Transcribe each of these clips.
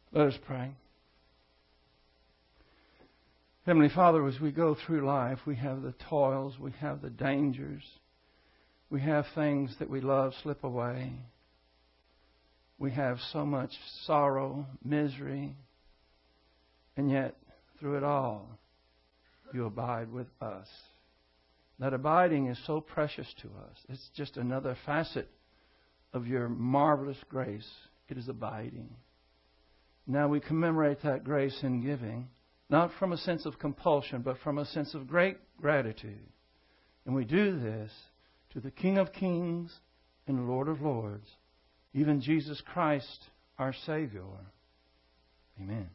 Let us pray. Heavenly Father, as we go through life, we have the toils, we have the dangers, we have things that we love slip away. We have so much sorrow, misery, and yet through it all, you abide with us. That abiding is so precious to us. It's just another facet of your marvelous grace. It is abiding. Now we commemorate that grace in giving, not from a sense of compulsion, but from a sense of great gratitude. And we do this to the King of Kings and Lord of Lords, even Jesus Christ, our Savior. Amen.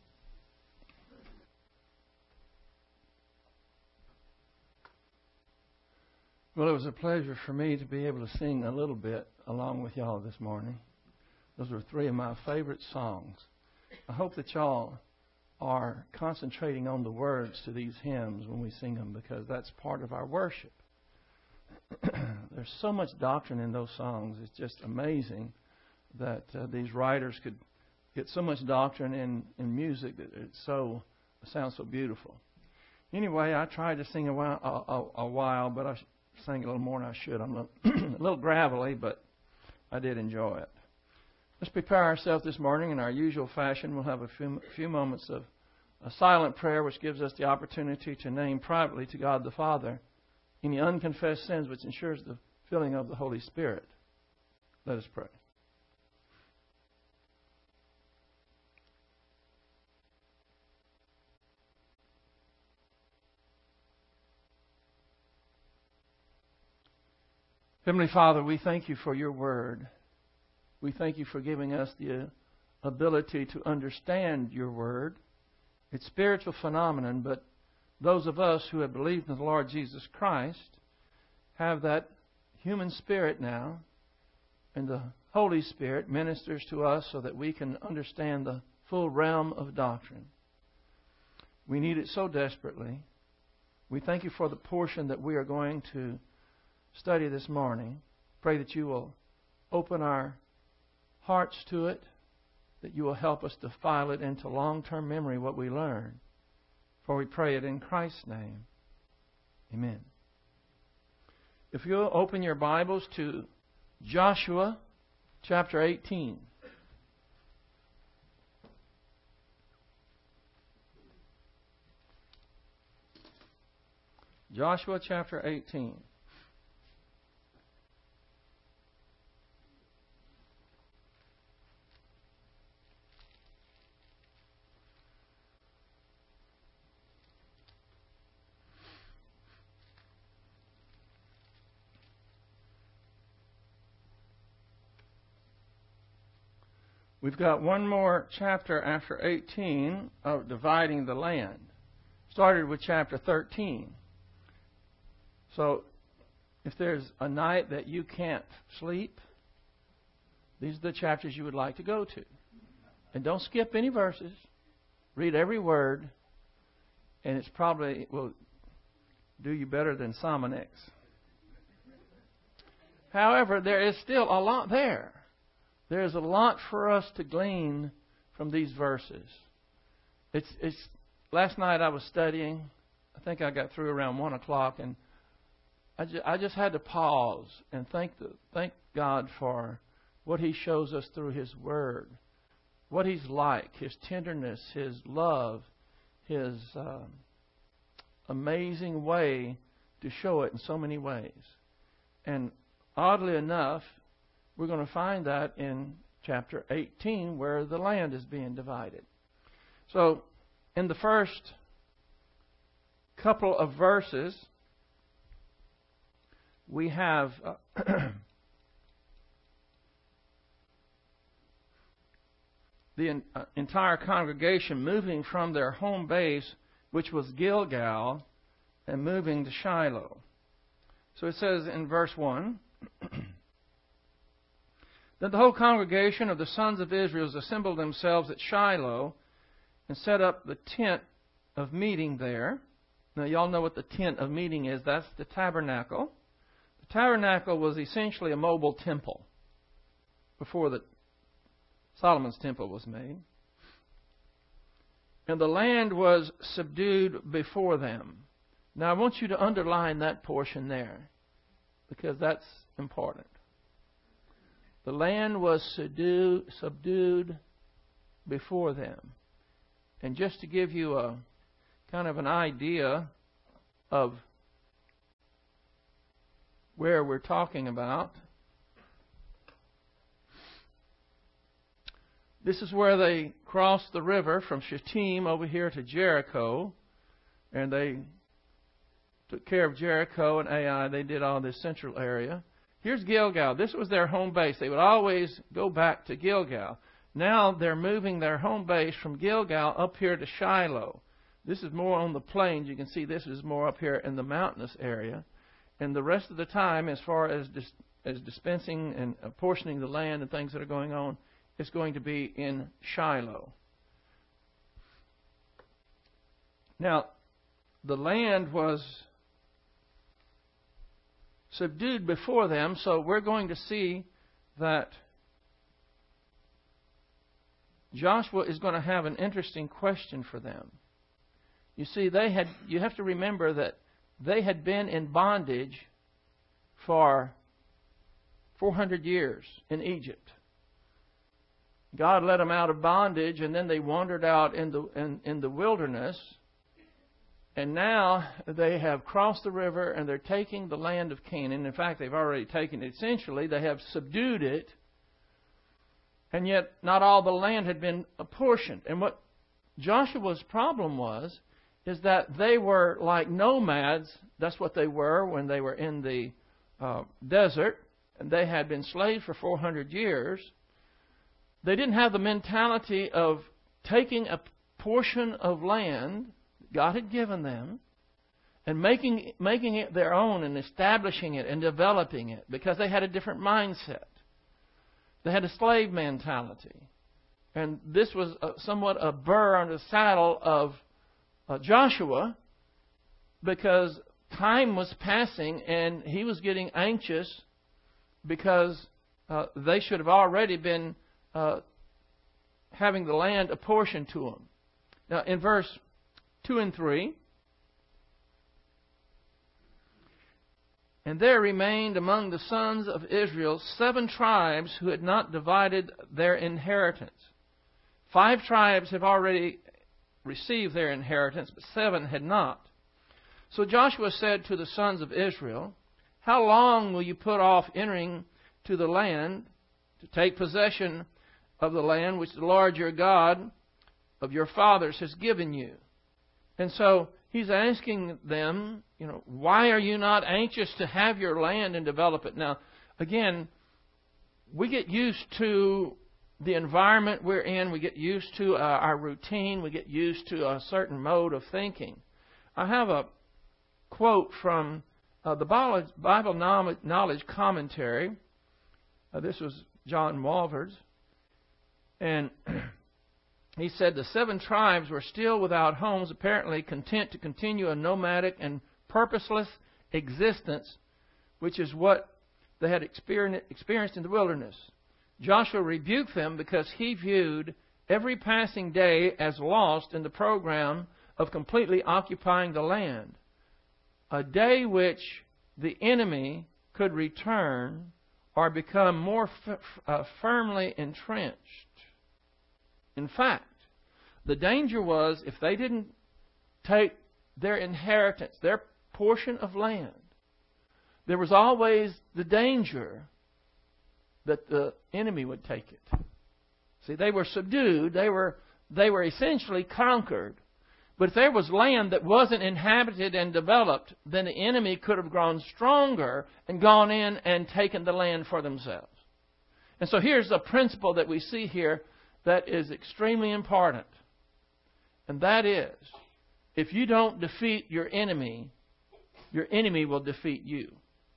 Well, it was a pleasure for me to be able to sing a little bit along with y'all this morning. Those were three of my favorite songs. I hope that y'all are concentrating on the words to these hymns when we sing them, because that's part of our worship. There's so much doctrine in those songs. It's just amazing that these writers could get so much doctrine in music that it sounds so beautiful. Anyway, I tried to sing a while, but I sang a little more than I should. I'm a little gravelly, but I did enjoy it. Let's prepare ourselves this morning in our usual fashion. We'll have a few moments of a silent prayer, which gives us the opportunity to name privately to God the Father any unconfessed sins, which ensures the filling of the Holy Spirit. Let us pray. Heavenly Father, we thank you for your word. We thank you for giving us the ability to understand your word. It's spiritual phenomenon, but those of us who have believed in the Lord Jesus Christ have that human spirit now, and the Holy Spirit ministers to us so that we can understand the full realm of doctrine. We need it so desperately. We thank you for the portion that we are going to study this morning. Pray that you will open our hearts to it, that you will help us to file it into long-term memory what we learn. For we pray it in Christ's name. Amen. If you'll open your Bibles to Joshua chapter 18. Joshua chapter 18. We've got one more chapter after 18 of dividing the land. Started with chapter 13. So, if there's a night that you can't sleep, these are the chapters you would like to go to. And don't skip any verses. Read every word, and it's probably will do you better than Somonex. However, there is still a lot there. There's a lot for us to glean from these verses. It's last night I was studying. I think I got through around 1 o'clock, and I just had to pause and thank God for what He shows us through His Word, what He's like, His tenderness, His love, His amazing way to show it in so many ways. And oddly enough, we're going to find that in chapter 18, where the land is being divided. So, in the first couple of verses, we have the entire congregation moving from their home base, which was Gilgal, and moving to Shiloh. So it says in verse 1, Then the whole congregation of the sons of Israel assembled themselves at Shiloh and set up the tent of meeting there. Now, y'all know what the tent of meeting is. That's the tabernacle. The tabernacle was essentially a mobile temple before Solomon's temple was made. and the land was subdued before them. Now I want you to underline that portion there, because that's important. The land was subdued before them. And just to give you a kind of an idea of where we're talking about, this is where they crossed the river from Shittim over here to Jericho, and they took care of Jericho and Ai. They did all this central area. Here's Gilgal. This was their home base. They would always go back to Gilgal. Now they're moving their home base from Gilgal up here to Shiloh. This is more on the plains. You can see this is more up here in the mountainous area. And the rest of the time, as far as dispensing and apportioning the land and things that are going on, it's going to be in Shiloh. Now, the land was subdued before them, so we're going to see that Joshua is going to have an interesting question for them. You see, you have to remember that they had been in bondage for 400 years in Egypt. God let them out of bondage, and then they wandered out in the wilderness. And now they have crossed the river, and they're taking the land of Canaan. In fact, they've already taken it. Essentially, they have subdued it. And yet, not all the land had been apportioned. And what Joshua's problem was, is that they were like nomads. That's what they were when they were in the desert. And they had been slaves for 400 years. They didn't have the mentality of taking a portion of land God had given them and making it their own and establishing it and developing it, because they had a different mindset. They had a slave mentality. And this was somewhat a burr on the saddle of Joshua, because time was passing and he was getting anxious because they should have already been having the land apportioned to them. Now, in verse 2 and 3, and there remained among the sons of Israel 7 tribes who had not divided their inheritance. 5 tribes have already received their inheritance, but 7 had not. So Joshua said to the sons of Israel, how long will you put off entering to the land to take possession of the land which the Lord your God of your fathers has given you? And so he's asking them, why are you not anxious to have your land and develop it? Now, again, we get used to the environment we're in. We get used to our routine. We get used to a certain mode of thinking. I have a quote from the Bible Knowledge Commentary. This was John Walvoord's. And he said the 7 tribes were still without homes, apparently content to continue a nomadic and purposeless existence, which is what they had experienced in the wilderness. Joshua rebuked them because he viewed every passing day as lost in the program of completely occupying the land, a day which the enemy could return or become more firmly entrenched. In fact, the danger was if they didn't take their inheritance, their portion of land, there was always the danger that the enemy would take it. See, they were subdued. They were essentially conquered. But if there was land that wasn't inhabited and developed, then the enemy could have grown stronger and gone in and taken the land for themselves. And so here's a principle that we see here that is extremely important. And that is, if you don't defeat your enemy will defeat you.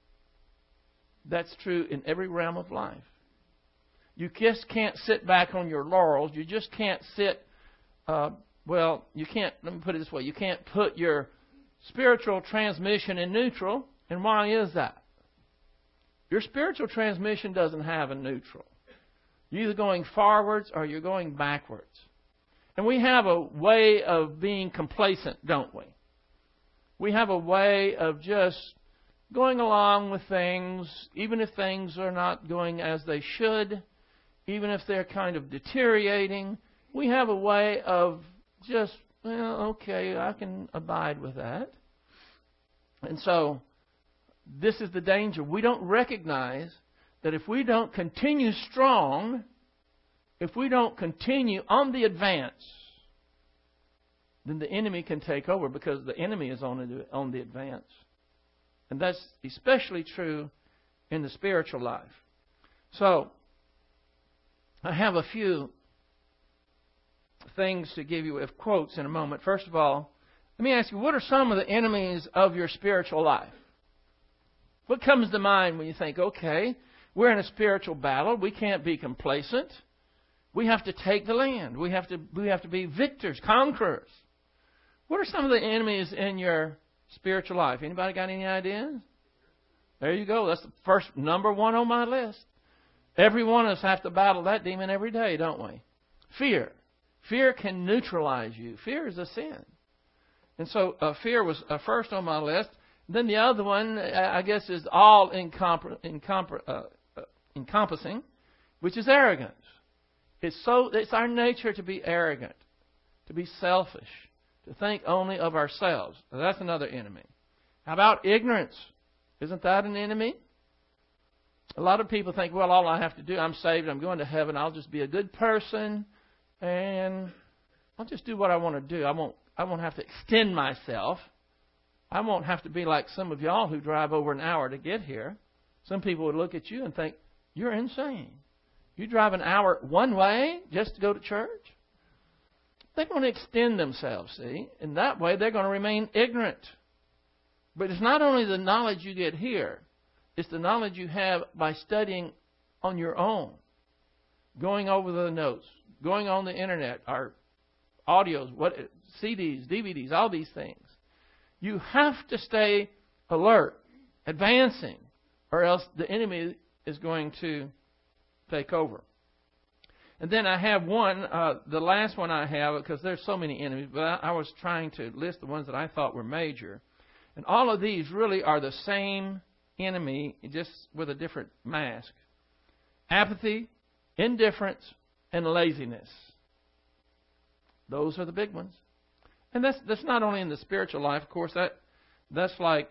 That's true in every realm of life. You just can't sit back on your laurels. You just can't sit, you can't, let me put it this way, you can't put your spiritual transmission in neutral. And why is that? Your spiritual transmission doesn't have a neutral. You're either going forwards or you're going backwards. And we have a way of being complacent, don't we? We have a way of just going along with things, even if things are not going as they should, even if they're kind of deteriorating. We have a way of just, well, okay, I can abide with that. And so this is the danger. We don't recognize that if we don't continue strong, if we don't continue on the advance, then the enemy can take over, because the enemy is on the advance. And that's especially true in the spiritual life. So, I have a few things to give you with quotes in a moment. First of all, let me ask you, what are some of the enemies of your spiritual life? What comes to mind when you think, okay, we're in a spiritual battle. We can't be complacent. We have to take the land. We have to be victors, conquerors. What are some of the enemies in your spiritual life? Anybody got any ideas? There you go. That's the first number one on my list. Every one of us have to battle that demon every day, don't we? Fear. Fear can neutralize you. Fear is a sin. And so fear was first on my list. Then the other one, I guess, is all encompassing, which is arrogance. It's our nature to be arrogant, to be selfish, to think only of ourselves. Now, that's another enemy. How about ignorance? Isn't that an enemy? A lot of people think, well, all I have to do, I'm saved, I'm going to heaven, I'll just be a good person, and I'll just do what I want to do. I won't have to extend myself. I won't have to be like some of y'all who drive over an hour to get here. Some people would look at you and think, you're insane. You drive an hour one way just to go to church? They're going to extend themselves, see? And that way they're going to remain ignorant. But it's not only the knowledge you get here. It's the knowledge you have by studying on your own. Going over the notes. Going on the internet. Our audios, CDs, DVDs, all these things. You have to stay alert, advancing, or else the enemy is going to take over. And then I have one, the last one I have, because there's so many enemies, but I was trying to list the ones that I thought were major. And all of these really are the same enemy, just with a different mask. Apathy, indifference, and laziness. Those are the big ones. And that's not only in the spiritual life, of course, that's like,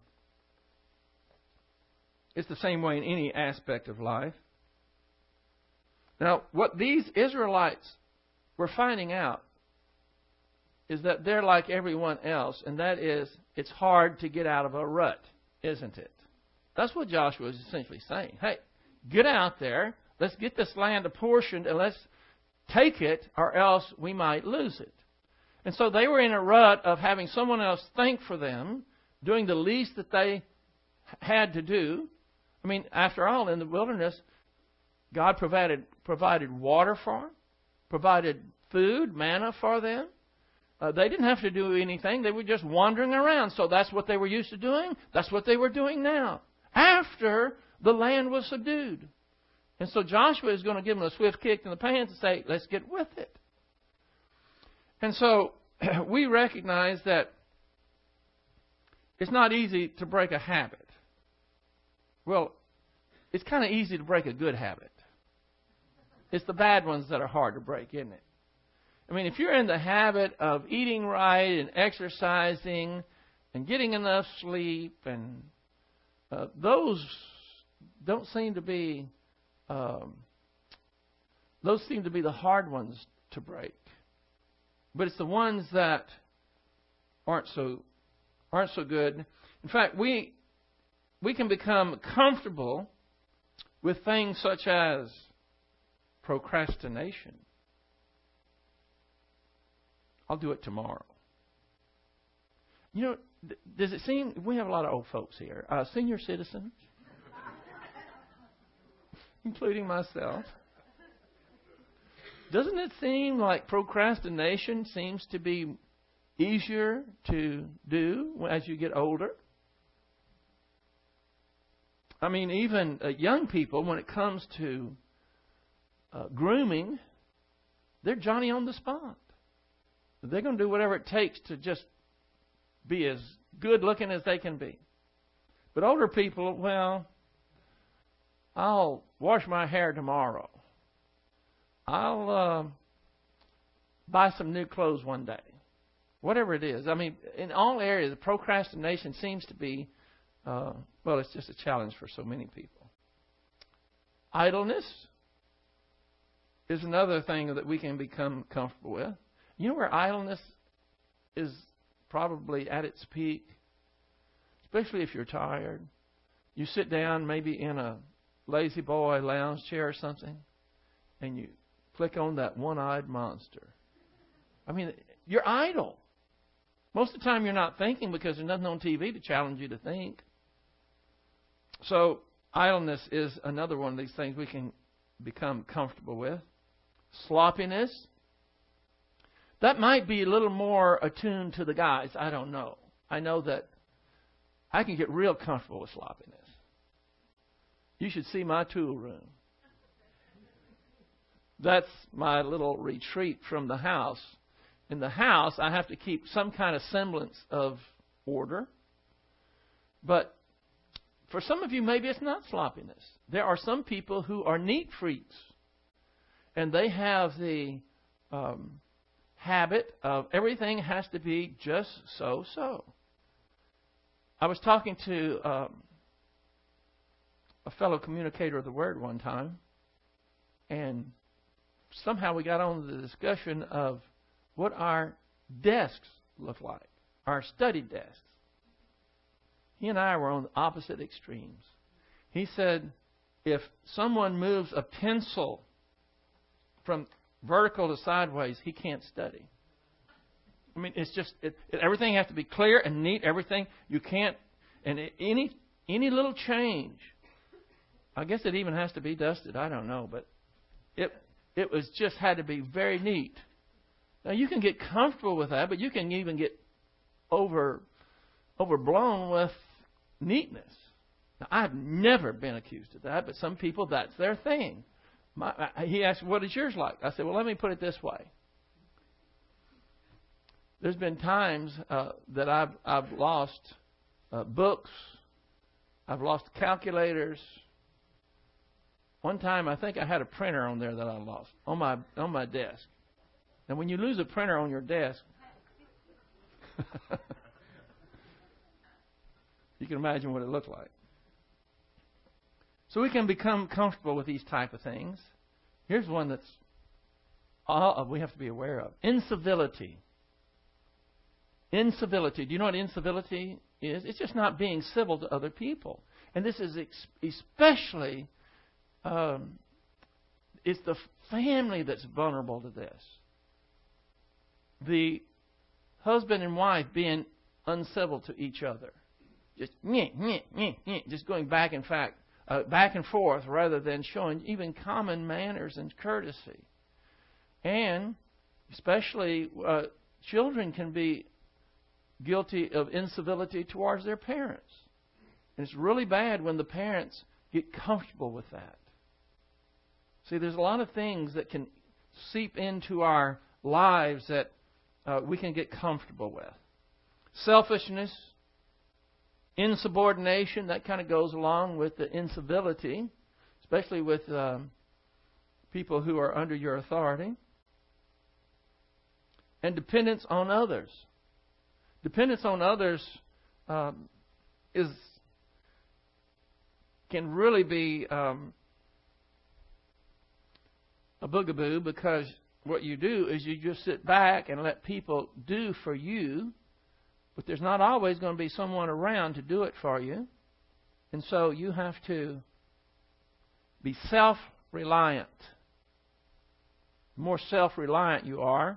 it's the same way in any aspect of life. Now, what these Israelites were finding out is that they're like everyone else, and that is, it's hard to get out of a rut, isn't it? That's what Joshua is essentially saying. Hey, get out there, let's get this land apportioned, and let's take it, or else we might lose it. And so they were in a rut of having someone else think for them, doing the least that they had to do. I mean, after all, in the wilderness, God provided water for them, provided food, manna for them. They didn't have to do anything. They were just wandering around. So that's what they were used to doing. That's what they were doing now, after the land was subdued. And so Joshua is going to give them a swift kick in the pants and say, let's get with it. And so we recognize that it's not easy to break a habit. Well, it's kind of easy to break a good habit. It's the bad ones that are hard to break, isn't it? I mean, if you're in the habit of eating right and exercising and getting enough sleep, and those don't seem to be, those seem to be the hard ones to break. But it's the ones that aren't so good. In fact, we can become comfortable with things such as procrastination. I'll do it tomorrow. You know, does it seem, we have a lot of old folks here, senior citizens, including myself. Doesn't it seem like procrastination seems to be easier to do as you get older? I mean, even young people, when it comes to grooming, they're Johnny on the spot. They're going to do whatever it takes to just be as good looking as they can be. But older people, well, I'll wash my hair tomorrow. I'll buy some new clothes one day. Whatever it is. I mean, in all areas, procrastination seems to be, it's just a challenge for so many people. Idleness is another thing that we can become comfortable with. You know where idleness is probably at its peak? Especially if you're tired. You sit down maybe in a lazy boy lounge chair or something, and you click on that one-eyed monster. I mean, you're idle. Most of the time you're not thinking because there's nothing on TV to challenge you to think. So idleness is another one of these things we can become comfortable with. Sloppiness. That might be a little more attuned to the guys. I don't know. I know that I can get real comfortable with sloppiness. You should see my tool room. That's my little retreat from the house. In the house, I have to keep some kind of semblance of order. But for some of you, maybe it's not sloppiness. There are some people who are neat freaks. And they have the habit of everything has to be just so. I was talking to a fellow communicator of the Word one time, and somehow we got on to the discussion of what our desks look like, our study desks. He and I were on the opposite extremes. He said, if someone moves a pencil from vertical to sideways, he can't study. I mean, it's just, everything has to be clear and neat, everything. You can't, and any little change, I guess it even has to be dusted, I don't know, but it was just had to be very neat. Now, you can get comfortable with that, but you can even get overblown with neatness. Now, I've never been accused of that, but some people, that's their thing. He asked, what is yours like? I said, well, let me put it this way. There's been times that I've lost books. I've lost calculators. One time, I think I had a printer on there that I lost on my desk. And when you lose a printer on your desk, you can imagine what it looked like. So we can become comfortable with these type of things. Here's one that's we have to be aware of. Incivility. Incivility. Do you know what incivility is? It's just not being civil to other people. And this is especially, it's the family that's vulnerable to this. The husband and wife being uncivil to each other. Just just going back and forth rather than showing even common manners and courtesy. And especially children can be guilty of incivility towards their parents. And it's really bad when the parents get comfortable with that. See, there's a lot of things that can seep into our lives that we can get comfortable with. Selfishness, insubordination, that kind of goes along with the incivility, especially with people who are under your authority. And dependence on others. Dependence on others can really be a boogaboo, because what you do is you just sit back and let people do for you, but there's not always going to be someone around to do it for you. And so you have to be self-reliant. The more self-reliant you are,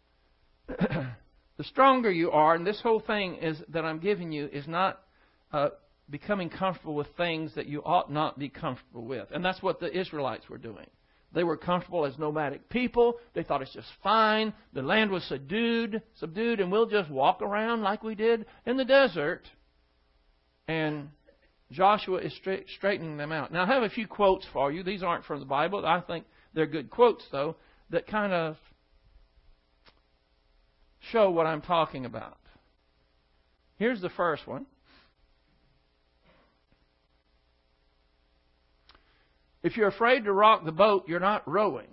the stronger you are. And this whole thing is that I'm giving you is not becoming comfortable with things that you ought not be comfortable with. And that's what the Israelites were doing. They were comfortable as nomadic people. They thought it's just fine. The land was subdued, and we'll just walk around like we did in the desert. And Joshua is straightening them out. Now, I have a few quotes for you. These aren't from the Bible. I think they're good quotes, though, that kind of show what I'm talking about. Here's the first one. If you're afraid to rock the boat, you're not rowing.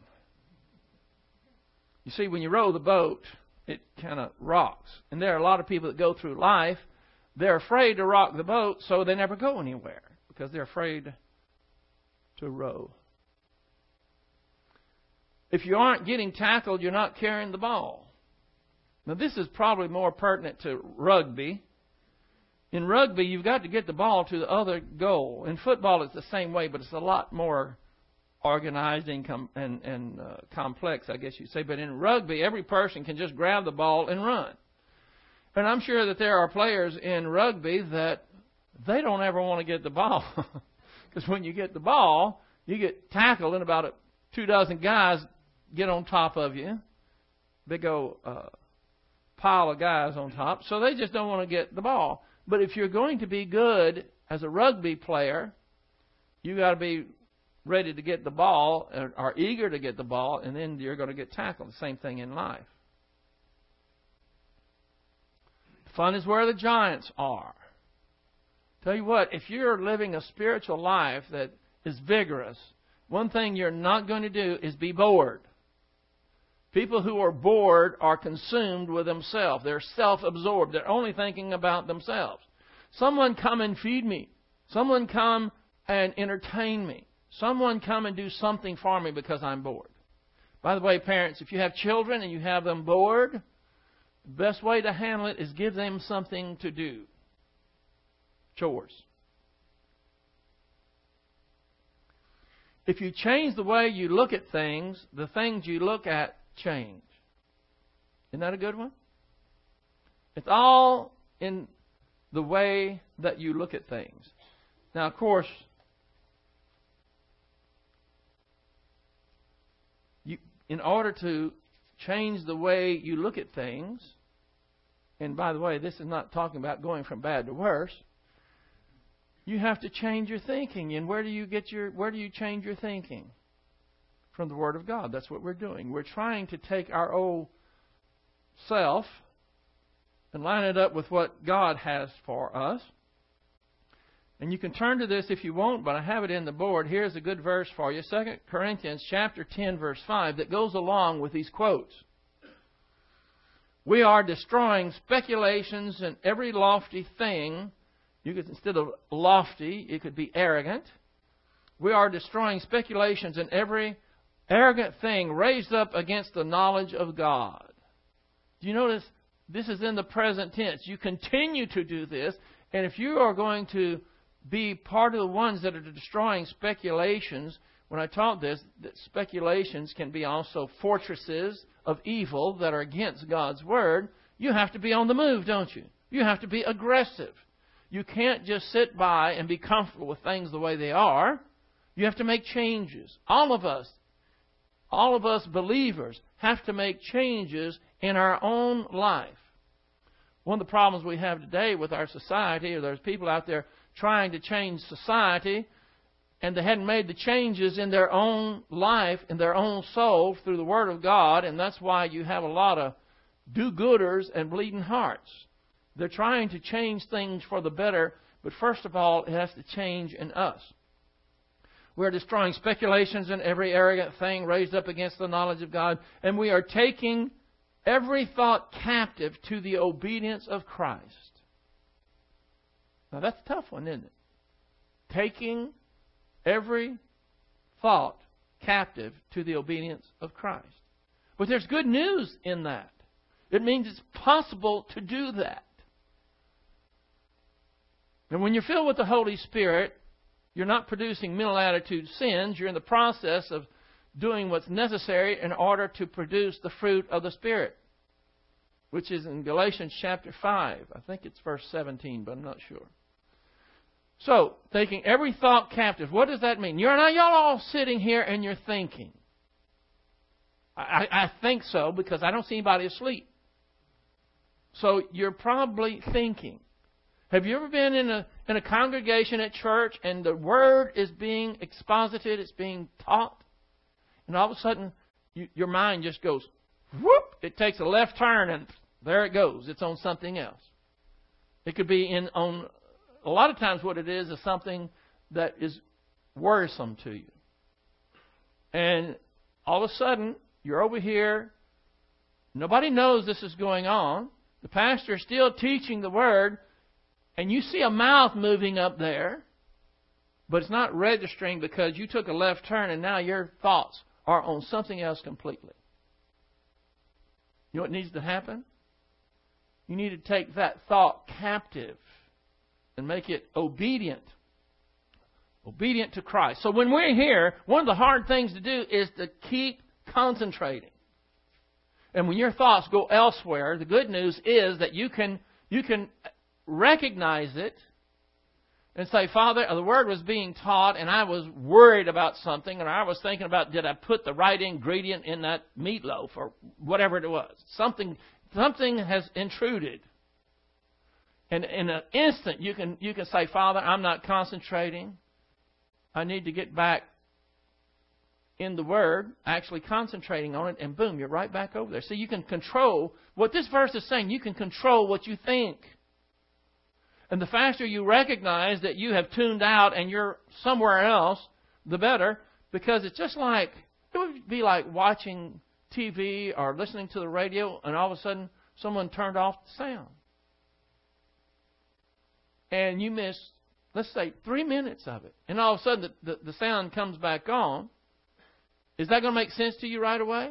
You see, when you row the boat, it kind of rocks. And there are a lot of people that go through life, they're afraid to rock the boat, so they never go anywhere because they're afraid to row. If you aren't getting tackled, you're not carrying the ball. Now, this is probably more pertinent to rugby. In rugby, you've got to get the ball to the other goal. In football, it's the same way, but it's a lot more organized and complex, I guess you'd say. But in rugby, every person can just grab the ball and run. And I'm sure that there are players in rugby that they don't ever want to get the ball. Because when you get the ball, you get tackled and about 24 guys get on top of you. Big old pile of guys on top. So they just don't want to get the ball. But if you're going to be good as a rugby player, you got to be ready to get the ball or eager to get the ball, and then you're going to get tackled. The same thing in life. Fun is where the giants are. Tell you what, if you're living a spiritual life that is vigorous, one thing you're not going to do is be bored. People who are bored are consumed with themselves. They're self-absorbed. They're only thinking about themselves. Someone come and feed me. Someone come and entertain me. Someone come and do something for me because I'm bored. By the way, parents, if you have children and you have them bored, the best way to handle it is give them something to do. Chores. If you change the way you look at things, the things you look at change. Isn't that a good one? It's all in the way that you look at things. Now, of course, in order to change the way you look at things, and by the way, this is not talking about going from bad to worse, you have to change your thinking. And where do you change your thinking? From the Word of God. That's what we're doing. We're trying to take our old self and line it up with what God has for us. And you can turn to this if you want, but I have it in the board. Here's a good verse for you. 2 Corinthians chapter 10, verse 5, that goes along with these quotes. We are destroying speculations and every lofty thing. You could, instead of lofty, it could be arrogant. We are destroying speculations and every arrogant thing raised up against the knowledge of God. Do you notice this is in the present tense? You continue to do this, and if you are going to be part of the ones that are destroying speculations, when I taught this, that speculations can be also fortresses of evil that are against God's Word, you have to be on the move, don't you? You have to be aggressive. You can't just sit by and be comfortable with things the way they are. You have to make changes. All of us believers have to make changes in our own life. One of the problems we have today with our society, or there's people out there trying to change society, and they hadn't made the changes in their own life, in their own soul, through the Word of God, and that's why you have a lot of do-gooders and bleeding hearts. They're trying to change things for the better, but first of all, it has to change in us. We're destroying speculations and every arrogant thing raised up against the knowledge of God. And we are taking every thought captive to the obedience of Christ. Now that's a tough one, isn't it? Taking every thought captive to the obedience of Christ. But there's good news in that. It means it's possible to do that. And when you're filled with the Holy Spirit, you're not producing mental attitude sins. You're in the process of doing what's necessary in order to produce the fruit of the Spirit, which is in Galatians chapter 5. I think it's verse 17, but I'm not sure. So, taking every thought captive. What does that mean? Y'all all sitting here and you're thinking. I think so because I don't see anybody asleep. So you're probably thinking. Have you ever been in a congregation at church and the Word is being exposited, it's being taught, and all of a sudden your mind just goes, whoop, it takes a left turn and There it goes. It's on something else. It could be on, a lot of times what it is something that is worrisome to you. And all of a sudden, you're over here. Nobody knows this is going on. The pastor is still teaching the Word. And you see a mouth moving up there. But it's not registering because you took a left turn and now your thoughts are on something else completely. You know what needs to happen? You need to take that thought captive and make it obedient. Obedient to Christ. So when we're here, one of the hard things to do is to keep concentrating. And when your thoughts go elsewhere, the good news is that you can recognize it and say, Father, the Word was being taught and I was worried about something, and I was thinking about, did I put the right ingredient in that meatloaf or whatever it was. Something has intruded. And in an instant, you can say, Father, I'm not concentrating. I need to get back in the Word, actually concentrating on it, and boom, you're right back over there. So you can control, what this verse is saying, you can control what you think. And the faster you recognize that you have tuned out and you're somewhere else, the better. Because it's just like, it would be like watching TV or listening to the radio and all of a sudden someone turned off the sound. And you miss, let's say, 3 minutes of it. And all of a sudden the sound comes back on. Is that going to make sense to you right away?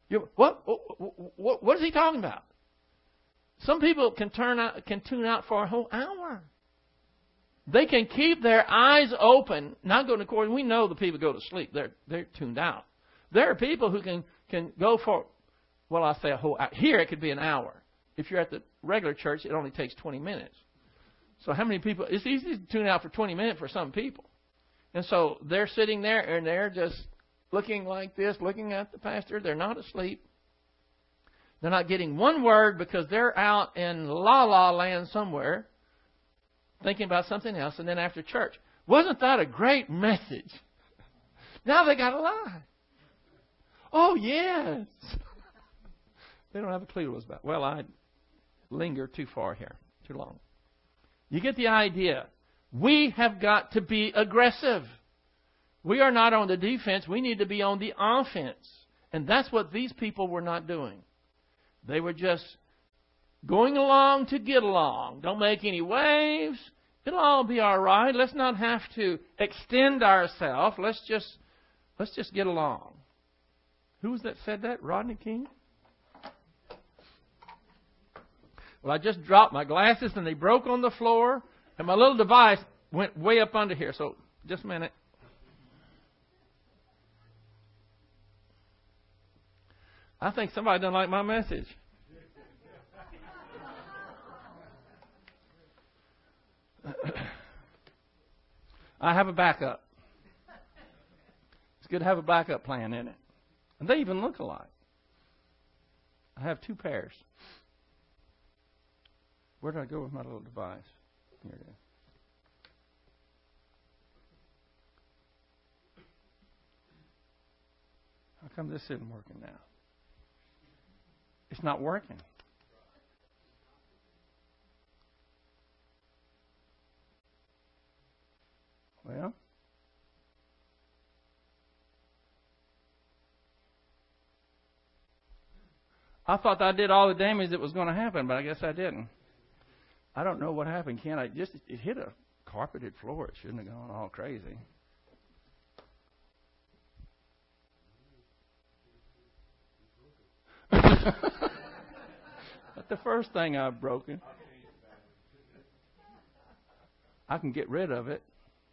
What is he talking about? Some people can tune out for a whole hour. They can keep their eyes open, not going to court. We know the people go to sleep. They're tuned out. There are people who can go for, well, I say a whole hour. Here it could be an hour. If you're at the regular church, it only takes 20 minutes. So how many people, it's easy to tune out for 20 minutes for some people. And so they're sitting there and they're just looking like this, looking at the pastor. They're not asleep. They're not getting one word because they're out in la-la land somewhere thinking about something else. And then after church, wasn't that a great message? Now they got to lie. Oh, yes. They don't have a clue what it was about. Well, I linger too far here, too long. You get the idea. We have got to be aggressive. We are not on the defense. We need to be on the offense. And that's what these people were not doing. They were just going along to get along. Don't make any waves. It'll all be all right. Let's not have to extend ourselves. Let's just get along. Who was that said that? Rodney King? Well, I just dropped my glasses and they broke on the floor, and my little device went way up under here. So just a minute. I think somebody doesn't like my message. I have a backup. It's good to have a backup plan in it. And they even look alike. I have 2 pairs. Where did I go with my little device? Here it is. How come this isn't working now? It's not working. Well, I thought I did all the damage that was going to happen, but I guess I didn't. I don't know what happened, Ken. It hit a carpeted floor. It shouldn't have gone all crazy. That's the first thing I've broken. I can get rid of it.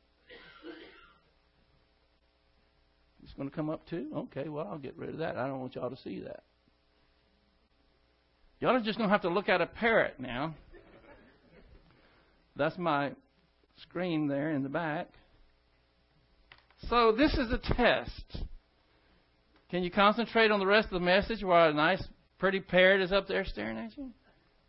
It's going to come up too? Okay, well, I'll get rid of that. I don't want y'all to see that. Y'all are just going to have to look at a parrot now. That's my screen there in the back. So this is a test. Can you concentrate on the rest of the message while a nice, pretty parrot is up there staring at you?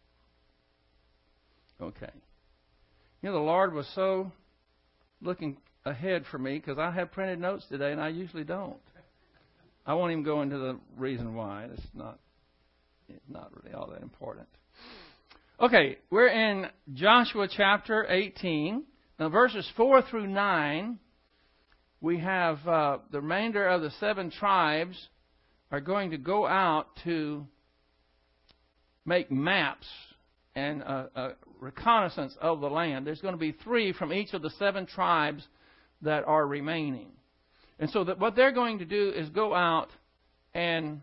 Okay. You know, the Lord was so looking ahead for me because I have printed notes today and I usually don't. I won't even go into the reason why. It's not it's not really all that important. Okay, we're in Joshua chapter 18. Now, verses 4 through 9, we have the remainder of the 7 tribes are going to go out to make maps and a reconnaissance of the land. There's going to be 3 from each of the 7 tribes that are remaining. And so what they're going to do is go out and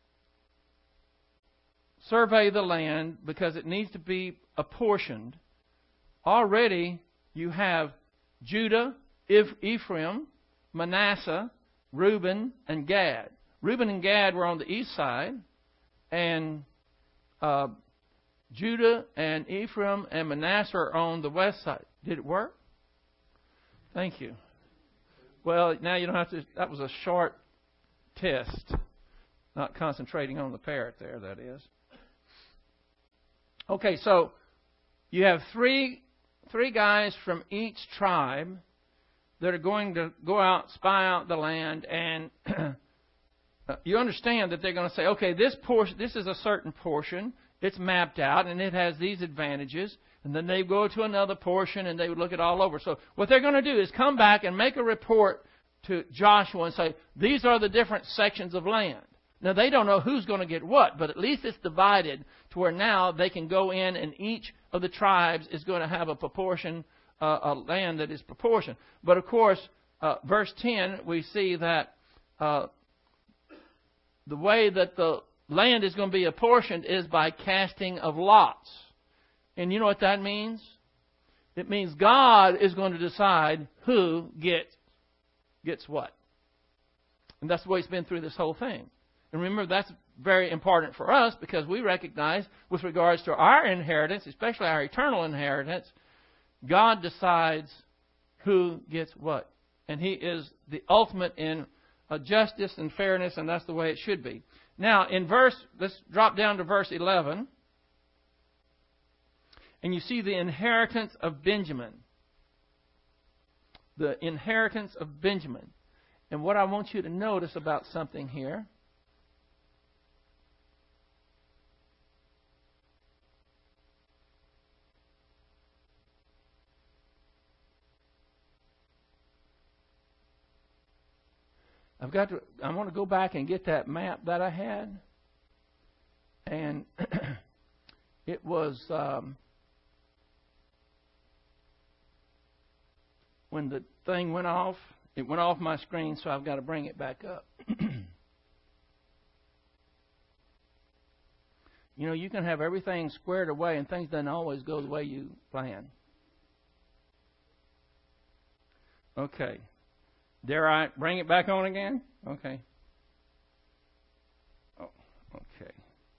survey the land because it needs to be apportioned. Already you have Judah, Ephraim, Manasseh, Reuben, and Gad. Reuben and Gad were on the east side, and Judah and Ephraim and Manasseh are on the west side. Did it work? Thank you. Well, now you don't have to. That was a short test. Not concentrating on the parrot there, that is. Okay, so you have three guys from each tribe that are going to go out, spy out the land, and you understand that they're going to say, okay, this is a certain portion. It's mapped out, and it has these advantages. And then they go to another portion, and they would look it all over. So what they're going to do is come back and make a report to Joshua and say, these are the different sections of land. Now, they don't know who's going to get what, but at least it's divided to where now they can go in, and each of the tribes is going to have a proportion, a land that is proportioned. But, of course, verse 10, we see that the way that the land is going to be apportioned is by casting of lots. And you know what that means? It means God is going to decide who gets what. And that's the way it's been through this whole thing. And remember, that's very important for us because we recognize with regards to our inheritance, especially our eternal inheritance, God decides who gets what. And He is the ultimate in justice and fairness, and that's the way it should be. Now, let's drop down to verse 11. And you see the inheritance of Benjamin. The inheritance of Benjamin. And what I want you to notice about something here. I want to go back and get that map that I had. And it was when the thing went off, it went off my screen, so I've got to bring it back up. You know, you can have everything squared away and things don't always go the way you plan. Okay. Dare I bring it back on again? Okay. Oh, okay.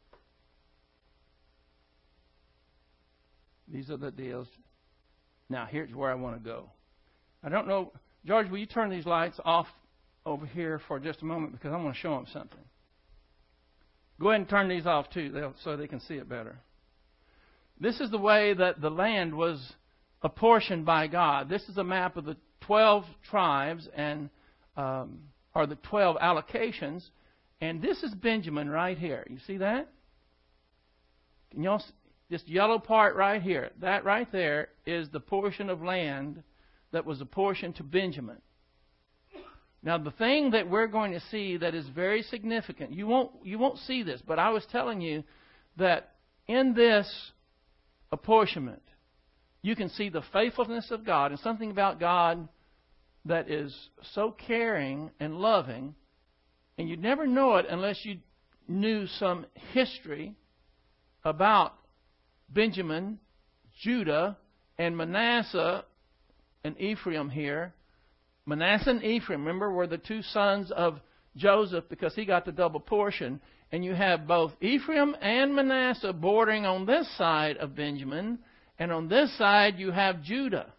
These are the deals. Now, here's where I want to go. I don't know. George, will you turn these lights off over here for just a moment because I want to show them something. Go ahead and turn these off too so they can see it better. This is the way that the land was apportioned by God. This is a map of the 12 tribes and or the 12 allocations. And this is Benjamin right here. You see that? Can y'all see this yellow part right here? That right there is the portion of land that was apportioned to Benjamin. Now, the thing that we're going to see that is very significant, you won't see this, but I was telling you that in this apportionment, you can see the faithfulness of God and something about God that is so caring and loving, and you'd never know it unless you knew some history about Benjamin, Judah, and Manasseh and Ephraim here. Manasseh and Ephraim, remember, were the 2 sons of Joseph because he got the double portion. And you have both Ephraim and Manasseh bordering on this side of Benjamin. And on this side you have Judah.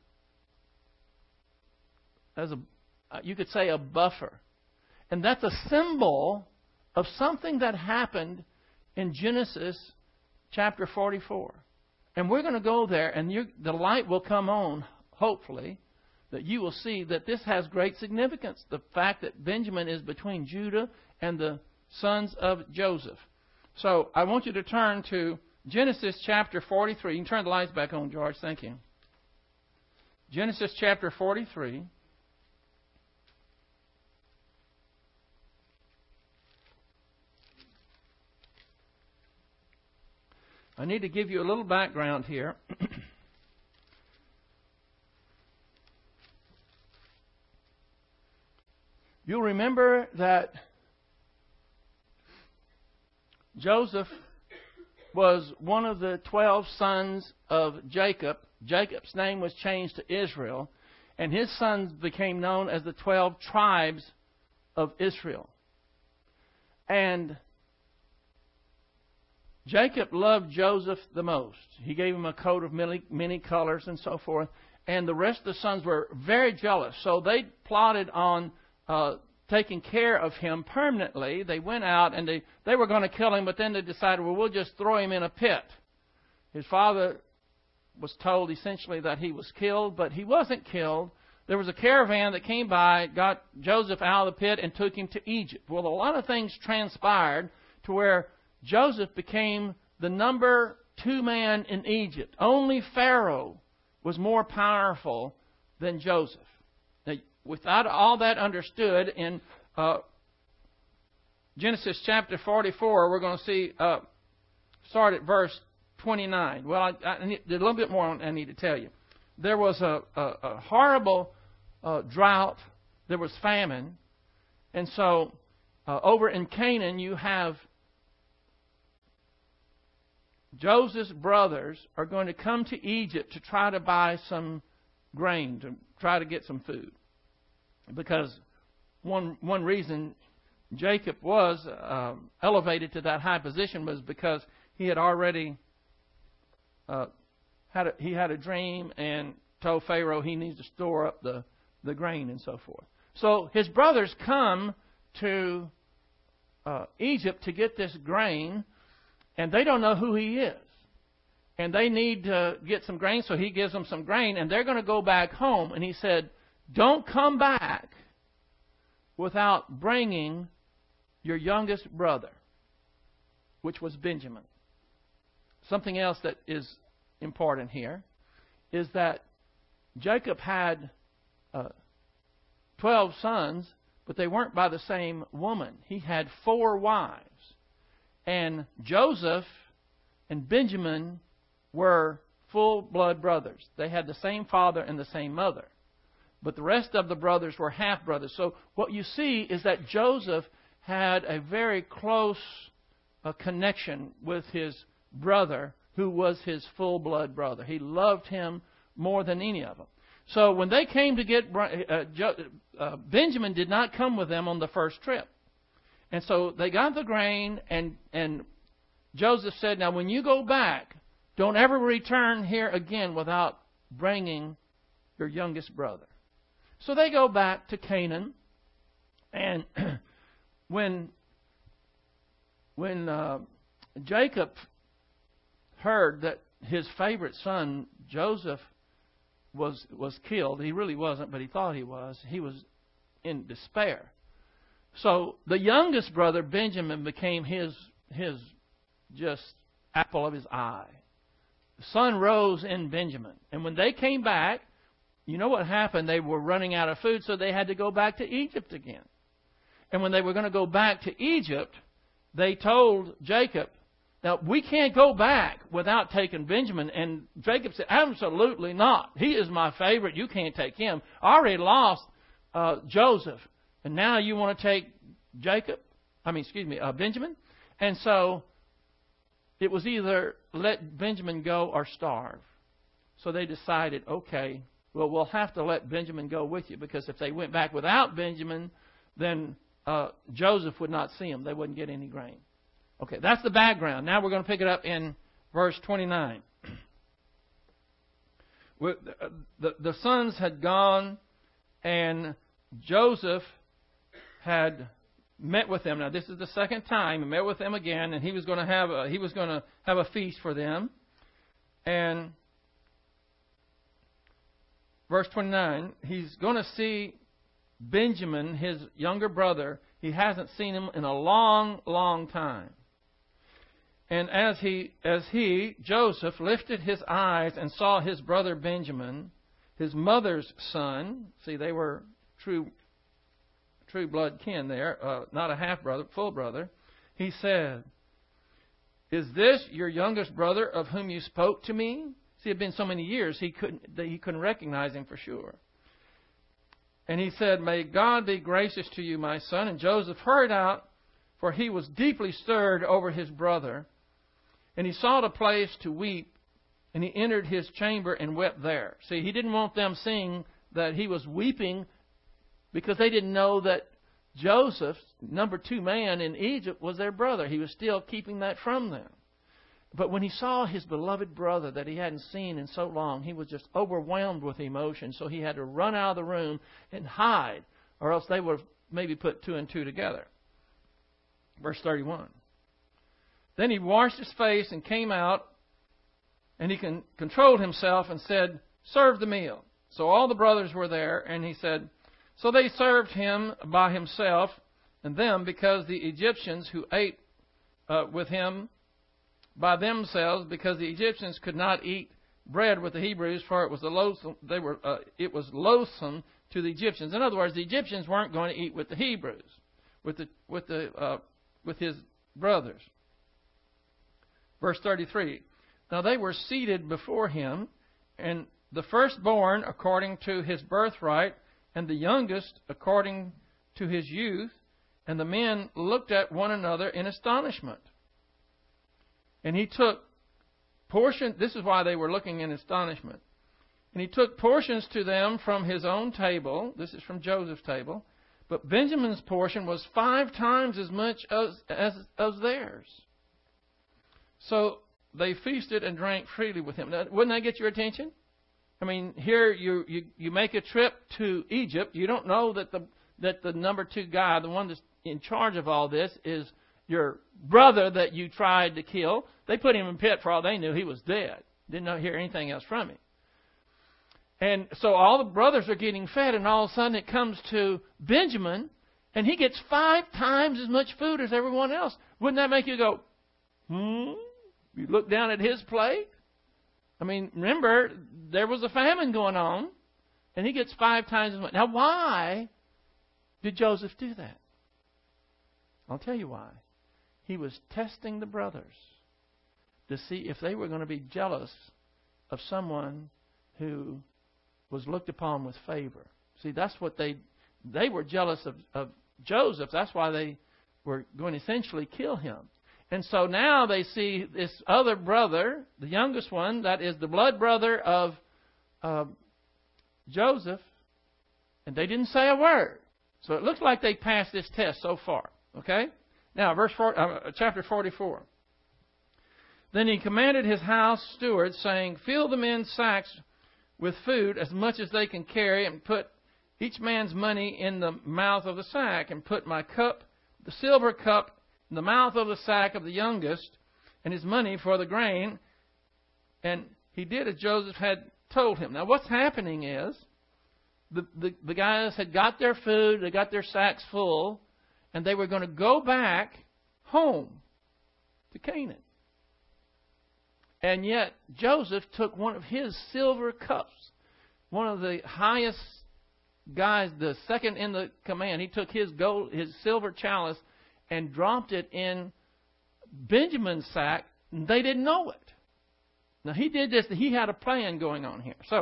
As you could say a buffer. And that's a symbol of something that happened in Genesis chapter 44. And we're going to go there, and the light will come on, hopefully, that you will see that this has great significance. The fact that Benjamin is between Judah and the sons of Joseph. So I want you to turn to Genesis chapter 43. You can turn the lights back on, George. Thank you. Genesis chapter 43. I need to give you a little background here. You'll remember that Joseph was one of the 12 sons of Jacob. Jacob's name was changed to Israel, and his sons became known as the 12 tribes of Israel. And Jacob loved Joseph the most. He gave him a coat of many colors and so forth. And the rest of the sons were very jealous. So they plotted on taking care of him permanently. They went out and they were going to kill him, but then they decided, well, we'll just throw him in a pit. His father was told essentially that he was killed, but he wasn't killed. There was a caravan that came by, got Joseph out of the pit, and took him to Egypt. Well, a lot of things transpired to where Joseph became the number 2 man in Egypt. Only Pharaoh was more powerful than Joseph. Now, without all that understood, in Genesis chapter 44, we're going to see, start at verse 29. Well, there's a little bit more I need to tell you. There was a horrible drought. There was famine. And so over in Canaan, you have Joseph's brothers are going to come to Egypt to try to buy some grain, to try to get some food. Because one reason Jacob was elevated to that high position was because he had already had a dream and told Pharaoh he needs to store up the grain and so forth. So his brothers come to Egypt to get this grain, and they don't know who he is. And they need to get some grain, so he gives them some grain, and they're going to go back home. And he said, don't come back without bringing your youngest brother, which was Benjamin. Something else that is important here is that Jacob had 12 sons, but they weren't by the same woman. He had 4 wives. And Joseph and Benjamin were full-blood brothers. They had the same father and the same mother. But the rest of the brothers were half-brothers. So what you see is that Joseph had a very close connection with his brother, who was his full-blood brother. He loved him more than any of them. So when they came to get Benjamin did not come with them on the first trip. And so they got the grain, and Joseph said, now when you go back, don't ever return here again without bringing your youngest brother. So they go back to Canaan, and when Jacob heard that his favorite son, Joseph, was killed, he really wasn't, but he thought he was in despair. So the youngest brother, Benjamin, became his just apple of his eye. The sun rose in Benjamin. And when they came back, you know what happened? They were running out of food, so they had to go back to Egypt again. And when they were going to go back to Egypt, they told Jacob, now, we can't go back without taking Benjamin. And Jacob said, absolutely not. He is my favorite. You can't take him. I already lost Joseph. And now you want to take Benjamin? And so it was either let Benjamin go or starve. So they decided, okay, well, we'll have to let Benjamin go with you, because if they went back without Benjamin, then Joseph would not see him. They wouldn't get any grain. Okay, that's the background. Now we're going to pick it up in verse 29. The sons had gone, and Joseph had met with them. Now this is the second time he met with them again, and he was going to have a feast for them. And verse 29, he's going to see Benjamin, his younger brother. He hasn't seen him in a long, long time. And as he, Joseph, lifted his eyes and saw his brother Benjamin, his mother's son, see, they were true blood kin there, not a half brother, full brother, he said, "Is this your youngest brother of whom you spoke to me?" See, it had been so many years he couldn't recognize him for sure. And he said, "May God be gracious to you, my son." And Joseph hurried out, for he was deeply stirred over his brother. And he sought a place to weep, and he entered his chamber and wept there. See, he didn't want them seeing that he was weeping, because they didn't know that Joseph, number 2 man in Egypt, was their brother. He was still keeping that from them. But when he saw his beloved brother that he hadn't seen in so long, he was just overwhelmed with emotion. So he had to run out of the room and hide, or else they would have maybe put 2 and 2 together. Verse 31. Then he washed his face and came out, and he controlled himself and said, "Serve the meal." So all the brothers were there, and he said, so they served him by himself and them, because the Egyptians who ate with him by themselves, because the Egyptians could not eat bread with the Hebrews, for it was loathsome to the Egyptians. In other words, the Egyptians weren't going to eat with the Hebrews, with his brothers. Verse 33. Now they were seated before him, and the firstborn according to his birthright, and the youngest according to his youth. And the men looked at one another in astonishment. And he took portion. This is why they were looking in astonishment. And he took portions to them from his own table. This is from Joseph's table. But Benjamin's portion was 5 times as much as theirs. So they feasted and drank freely with him. Now, wouldn't that get your attention? I mean, here you make a trip to Egypt. You don't know that the number 2 guy, the one that's in charge of all this, is your brother that you tried to kill. They put him in pit for all they knew. He was dead. Didn't hear anything else from him. And so all the brothers are getting fed, and all of a sudden it comes to Benjamin, and he gets 5 times as much food as everyone else. Wouldn't that make you go, You look down at his plate? I mean, remember, there was a famine going on, and he gets 5 times as much. Now, why did Joseph do that? I'll tell you why. He was testing the brothers to see if they were going to be jealous of someone who was looked upon with favor. See, that's what they were jealous of Joseph. That's why they were going to essentially kill him. And so now they see this other brother, the youngest one, that is the blood brother of Joseph, and they didn't say a word. So it looks like they passed this test so far. Okay? Now, chapter 44. Then he commanded his house steward, saying, "Fill the men's sacks with food as much as they can carry, and put each man's money in the mouth of the sack, and put my cup, the silver cup, in the mouth of the sack of the youngest, and his money for the grain." And he did as Joseph had told him. Now what's happening is the guys had got their food, they got their sacks full, and they were going to go back home to Canaan. And yet Joseph took one of his silver cups, one of the highest guys, the second in the command. He took his silver chalice and dropped it in Benjamin's sack, and they didn't know it. Now, he did this. He had a plan going on here. So,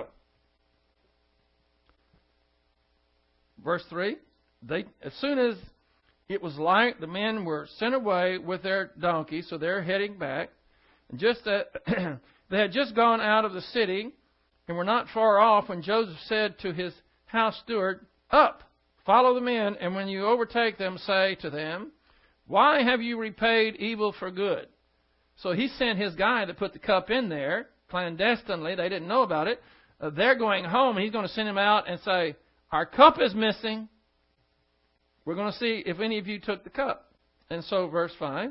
verse 3, as soon as it was light, the men were sent away with their donkeys, so they're heading back. And they had just gone out of the city and were not far off when Joseph said to his house steward, "Up, follow the men, and when you overtake them, say to them, 'Why have you repaid evil for good?'" So he sent his guy to put the cup in there clandestinely. They didn't know about it. They're going home, and he's going to send him out and say, "Our cup is missing. We're going to see if any of you took the cup." And so verse 5.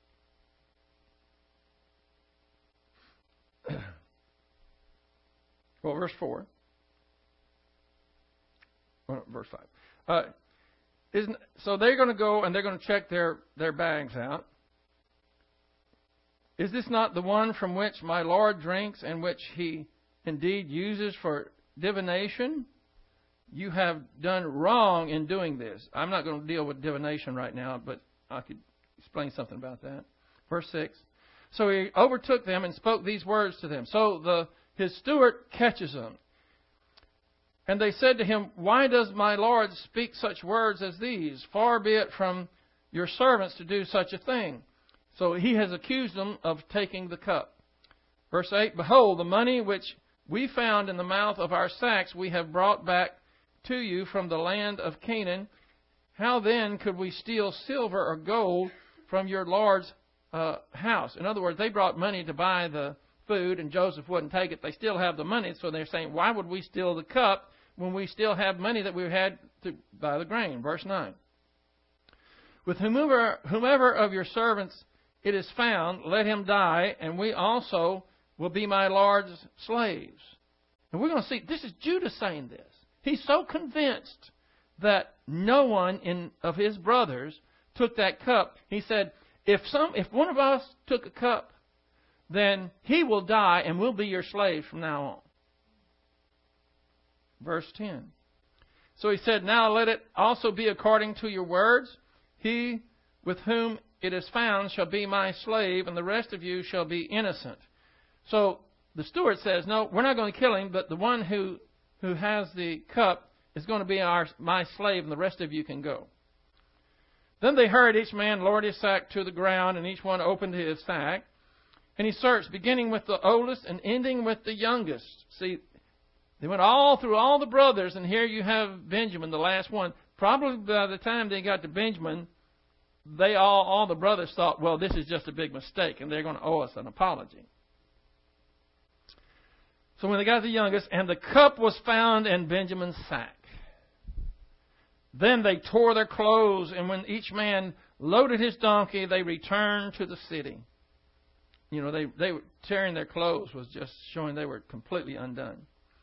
Well, verse 4. Well, verse 5. So they're going to go and they're going to check their bags out. Is this not the one from which my Lord drinks and which he indeed uses for divination? You have done wrong in doing this. I'm not going to deal with divination right now, but I could explain something about that. Verse 6. So he overtook them and spoke these words to them. So his steward catches them. And they said to him, why does my Lord speak such words as these? Far be it from your servants to do such a thing. So he has accused them of taking the cup. Verse 8, behold, the money which we found in the mouth of our sacks we have brought back to you from the land of Canaan. How then could we steal silver or gold from your Lord's house? In other words, they brought money to buy the food, and Joseph wouldn't take it. They still have the money, so they're saying, why would we steal the cup when we still have money that we had to buy the grain? Verse 9. With whomever of your servants it is found, let him die, and we also will be my Lord's slaves. And we're going to see, this is Judah saying this. He's so convinced that no one of his brothers took that cup. He said, if one of us took a cup, then he will die and we'll be your slaves from now on. Verse 10. So he said, now let it also be according to your words. He with whom it is found shall be my slave, and the rest of you shall be innocent. So the steward says, no, we're not going to kill him, but the one who has the cup is going to be my slave, and the rest of you can go. Then they heard each man lowered his sack to the ground, and each one opened his sack. And he searched, beginning with the oldest and ending with the youngest. See, they went all through all the brothers, and here you have Benjamin, the last one. Probably by the time they got to Benjamin, all the brothers thought, well, this is just a big mistake, and they're going to owe us an apology. So when they got the youngest, and the cup was found in Benjamin's sack. Then they tore their clothes, and when each man loaded his donkey, they returned to the city. You know, they were tearing their clothes was just showing they were completely undone.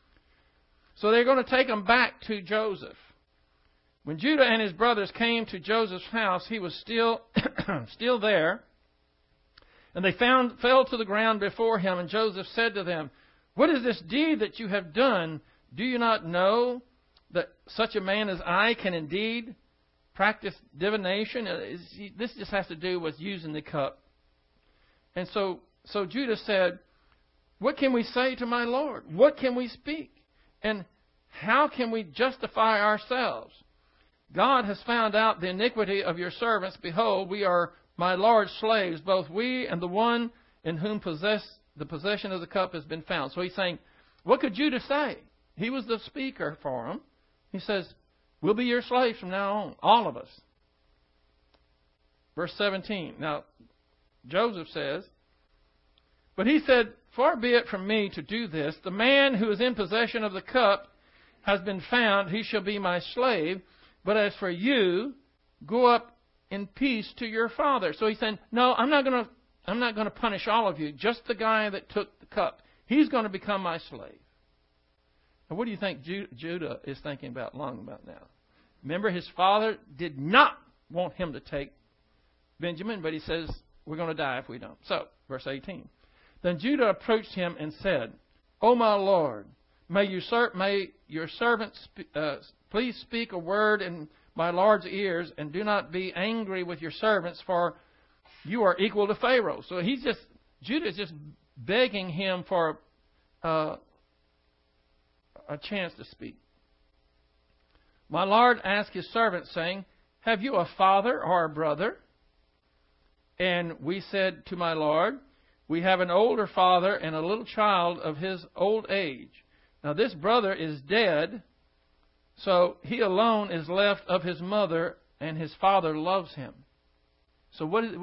So they're going to take them back to Joseph. When Judah and his brothers came to Joseph's house, he was still there. And they fell to the ground before him, and Joseph said to them, what is this deed that you have done? Do you not know that such a man as I can indeed practice divination? This just has to do with using the cup. And so Judah said, what can we say to my Lord? What can we speak? And how can we justify ourselves? God has found out the iniquity of your servants. Behold, we are my Lord's slaves, both we and the one in whom the possession of the cup has been found. So he's saying, what could Judah say? He was the speaker for him. He says, we'll be your slaves from now on, all of us. Verse 17. Now, Joseph says, but he said, far be it from me to do this. The man who is in possession of the cup has been found. He shall be my slave. But as for you, go up in peace to your father. So he's saying, no, I'm not going to punish all of you. Just the guy that took the cup. He's going to become my slave. Now, what do you think Judah is thinking about long about now? Remember, his father did not want him to take Benjamin, but he says, we're going to die if we don't. So, verse 18. Then Judah approached him and said, O my Lord, may your servant please speak a word in my Lord's ears, and do not be angry with your servants, for you are equal to Pharaoh. So Judah is just begging him for a chance to speak. My Lord asked his servant, saying, have you a father or a brother? And we said to my Lord, we have an older father and a little child of his old age. Now this brother is dead, so he alone is left of his mother, and his father loves him. So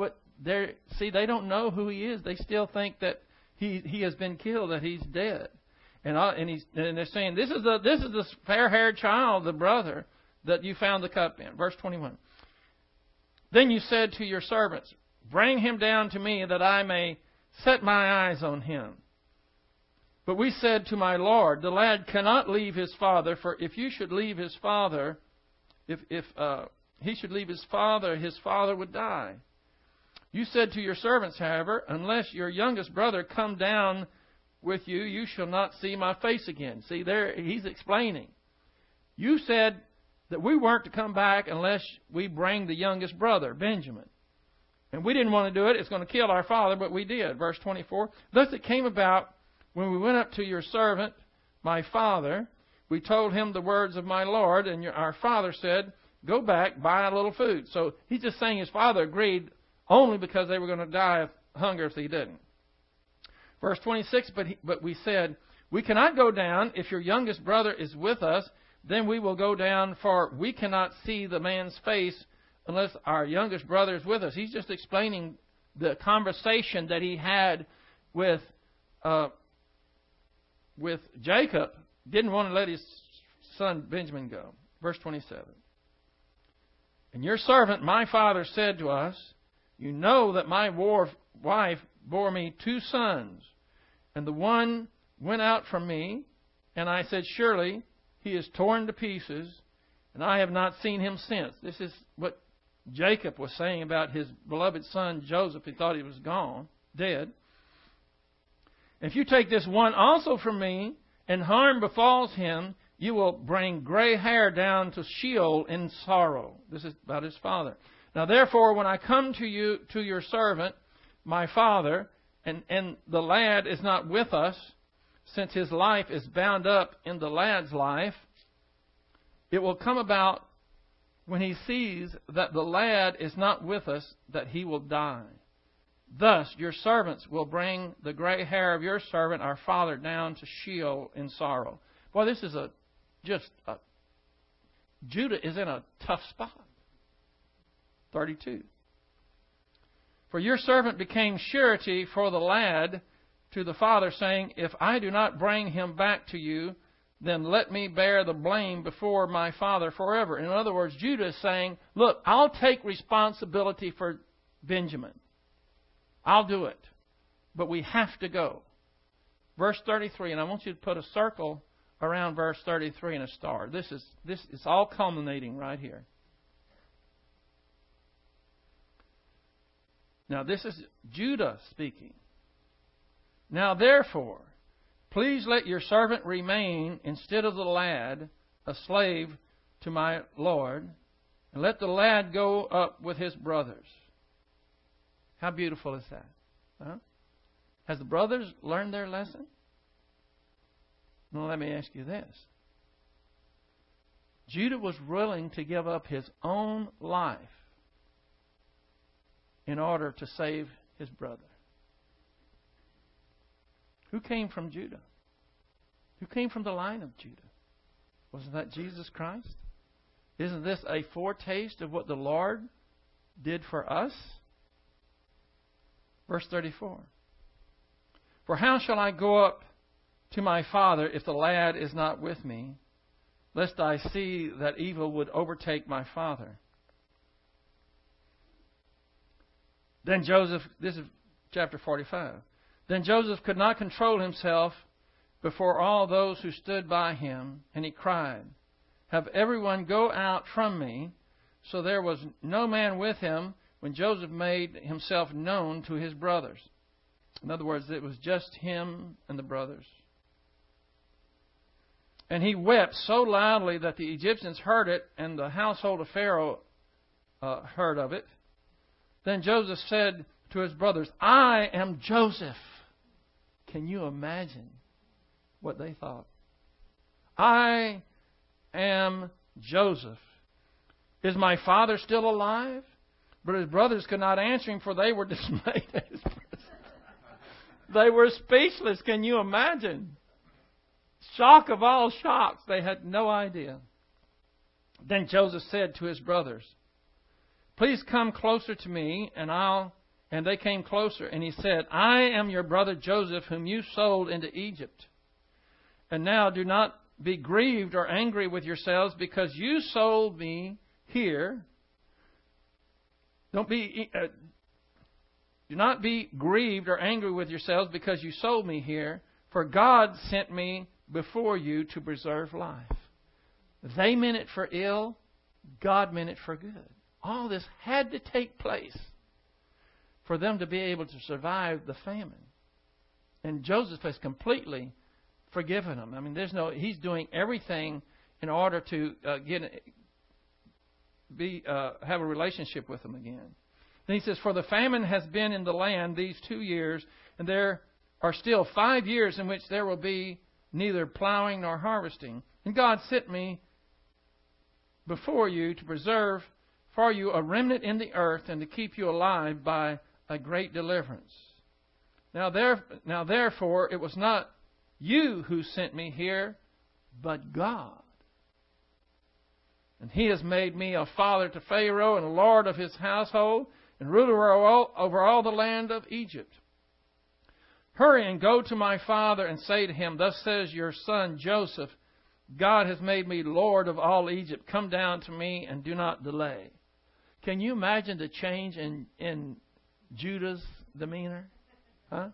they don't know who he is. They still think that he has been killed, that he's dead. And they're saying, this is the fair-haired child, the brother, that you found the cup in. Verse 21. Then you said to your servants, bring him down to me, that I may set my eyes on him. But we said to my Lord, the lad cannot leave his father, for if you should leave his father, if he should leave his father would die. You said to your servants, however, unless your youngest brother come down with you, you shall not see my face again. See, there he's explaining. You said that we weren't to come back unless we bring the youngest brother, Benjamin. And we didn't want to do it. It's going to kill our father, but we did. Verse 24. Thus it came about when we went up to your servant, my father, we told him the words of my Lord, and our father said, go back, buy a little food. So he's just saying his father agreed only because they were going to die of hunger if he didn't. Verse 26, but we said, we cannot go down. If your youngest brother is with us, then we will go down, for we cannot see the man's face unless our youngest brother is with us. He's just explaining the conversation that he had with Jacob. Didn't want to let his son Benjamin go. Verse 27. And your servant, my father, said to us, you know that my wife bore me 2 sons, and the one went out from me, and I said, surely he is torn to pieces, and I have not seen him since. This is what Jacob was saying about his beloved son Joseph. He thought he was gone, dead. If you take this one also from me, and harm befalls him, you will bring gray hair down to Sheol in sorrow. This is about his father. Now therefore, when I come to you, to your servant, my father, and the lad is not with us, since his life is bound up in the lad's life, it will come about when he sees that the lad is not with us, that he will die. Thus your servants will bring the gray hair of your servant, our father, down to Sheol in sorrow. Boy, this is Judah is in a tough spot. 32. For your servant became surety for the lad to the father, saying, if I do not bring him back to you, then let me bear the blame before my father forever. In other words, Judah is saying, look, I'll take responsibility for Benjamin. I'll do it. But we have to go. Verse 33, and I want you to put a circle around verse 33 and a star. This is all culminating right here. Now this is Judah speaking. Now therefore, please let your servant remain instead of the lad, a slave to my Lord, and let the lad go up with his brothers. How beautiful is that? Huh? Has the brothers learned their lesson? Well, let me ask you this. Judah was willing to give up his own life in order to save his brother. Who came from Judah? Who came from the line of Judah? Wasn't that Jesus Christ? Isn't this a foretaste of what the Lord did for us? Verse 34. For how shall I go up to my father if the lad is not with me, lest I see that evil would overtake my father? Then Joseph, this is chapter 45. Then Joseph could not control himself before all those who stood by him, and he cried, have everyone go out from me. So there was no man with him when Joseph made himself known to his brothers. In other words, it was just him and the brothers. And he wept so loudly that the Egyptians heard it, and the household of Pharaoh heard of it. Then Joseph said to his brothers, I am Joseph. Can you imagine what they thought? I am Joseph. Is my father still alive? But his brothers could not answer him, for they were dismayed at his presence. They were speechless. Can you imagine? Shock of all shocks. They had no idea. Then Joseph said to his brothers, please come closer to me, and they came closer, and he said, I am your brother Joseph, whom you sold into Egypt. And now do not be grieved or angry with yourselves, because you sold me here. Do not be grieved or angry with yourselves because you sold me here, for God sent me before you to preserve life. They meant it for ill, God meant it for good. All this had to take place for them to be able to survive the famine. And Joseph has completely forgiven them. I mean, he's doing everything in order to have a relationship with them again. Then he says, for the famine has been in the land these 2 years, and there are still 5 years in which there will be neither plowing nor harvesting. And God sent me before you to preserve for you a remnant in the earth and to keep you alive by a great deliverance. Now therefore, it was not you who sent me here, but God. And He has made me a father to Pharaoh and a lord of his household and ruler over all the land of Egypt. Hurry and go to my father and say to him, thus says your son Joseph, God has made me Lord of all Egypt. Come down to me and do not delay. Can you imagine the change in Judah's demeanor? Huh?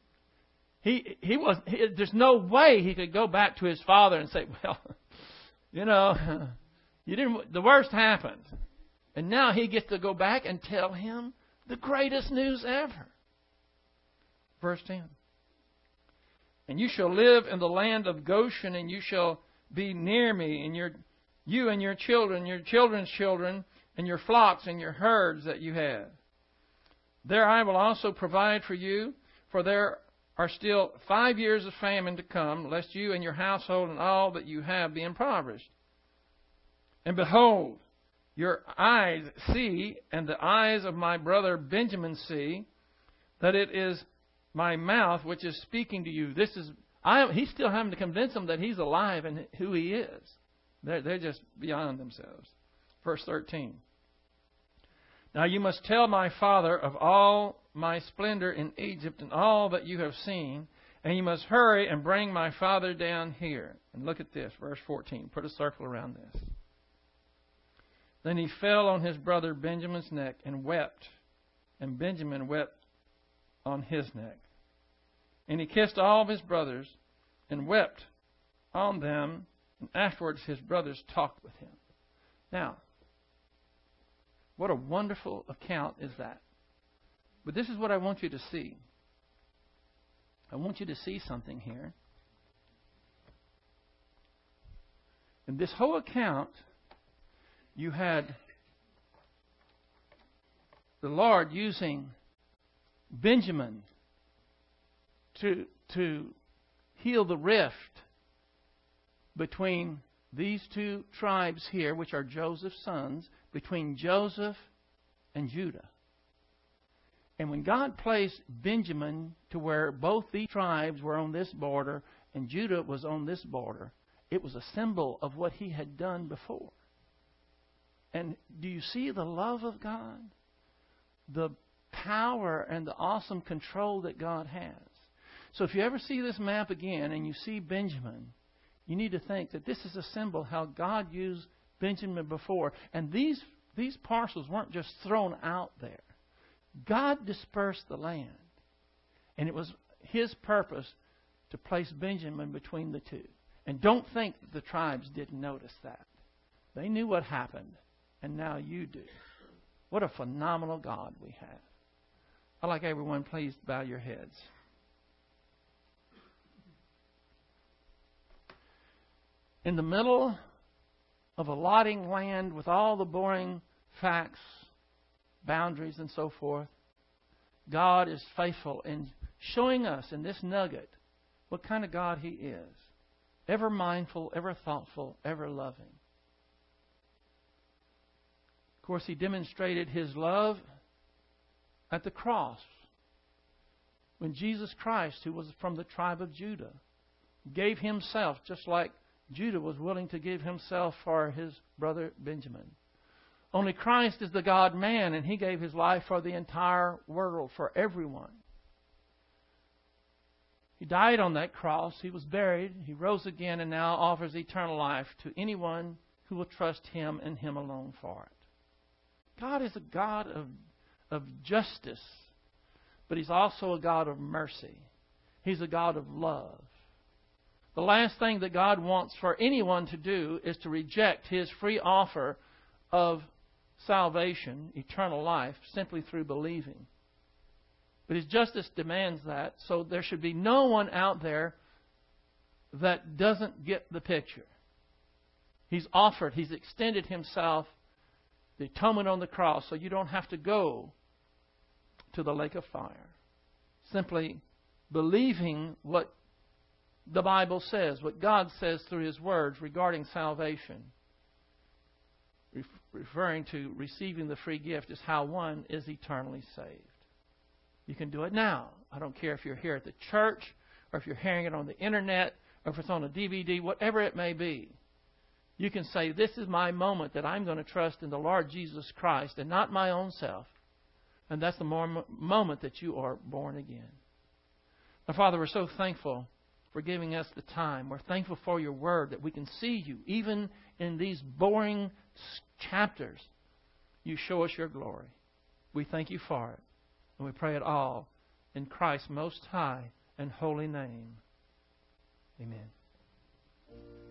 There's no way he could go back to his father and say, well, the worst happened. And now he gets to go back and tell him the greatest news ever. Verse 10. And you shall live in the land of Goshen, and you shall be near me, and you and your children, your children's children, and your flocks and your herds that you have. There I will also provide for you, for there are still 5 years of famine to come, lest you and your household and all that you have be impoverished. And behold, your eyes see, and the eyes of my brother Benjamin see, that it is my mouth which is speaking to you. He's still having to convince them that he's alive and who he is. They're just beyond themselves. Verse 13. Now you must tell my father of all my splendor in Egypt and all that you have seen, and you must hurry and bring my father down here. And look at this, verse 14. Put a circle around this. Then he fell on his brother Benjamin's neck and wept, and Benjamin wept on his neck. And he kissed all of his brothers and wept on them, and afterwards his brothers talked with him. Now, what a wonderful account is that. But this is what I want you to see. I want you to see something here. In this whole account, you had the Lord using Benjamin to heal the rift between these two tribes here, which are Joseph's sons, between Joseph and Judah. And when God placed Benjamin to where both these tribes were on this border and Judah was on this border, it was a symbol of what He had done before. And do you see the love of God? The power and the awesome control that God has. So if you ever see this map again and you see Benjamin, you need to think that this is a symbol how God used Benjamin before. And these parcels weren't just thrown out there. God dispersed the land. And it was His purpose to place Benjamin between the two. And don't think that the tribes didn't notice that. They knew what happened. And now you do. What a phenomenal God we have. I'd like everyone, please bow your heads. In the middle of allotting land with all the boring facts, boundaries, and so forth, God is faithful in showing us in this nugget what kind of God He is. Ever mindful, ever thoughtful, ever loving. Of course, He demonstrated His love at the cross when Jesus Christ, who was from the tribe of Judah, gave Himself just like Judah was willing to give himself for his brother Benjamin. Only Christ is the God-man, and He gave His life for the entire world, for everyone. He died on that cross. He was buried. He rose again and now offers eternal life to anyone who will trust Him and Him alone for it. God is a God of justice, but He's also a God of mercy. He's a God of love. The last thing that God wants for anyone to do is to reject His free offer of salvation, eternal life, simply through believing. But His justice demands that, so there should be no one out there that doesn't get the picture. He's offered, He's extended Himself, the atonement on the cross, so you don't have to go to the lake of fire. Simply believing what the Bible says, what God says through His words regarding salvation, referring to receiving the free gift, is how one is eternally saved. You can do it now. I don't care if you're here at the church, or if you're hearing it on the internet, or if it's on a DVD, whatever it may be. You can say, this is my moment that I'm going to trust in the Lord Jesus Christ and not my own self. And that's the moment that you are born again. Now, Father, we're so thankful for giving us the time. We're thankful for your word that we can see you. Even in these boring chapters, you show us your glory. We thank you for it. And we pray it all in Christ's most high and holy name. Amen.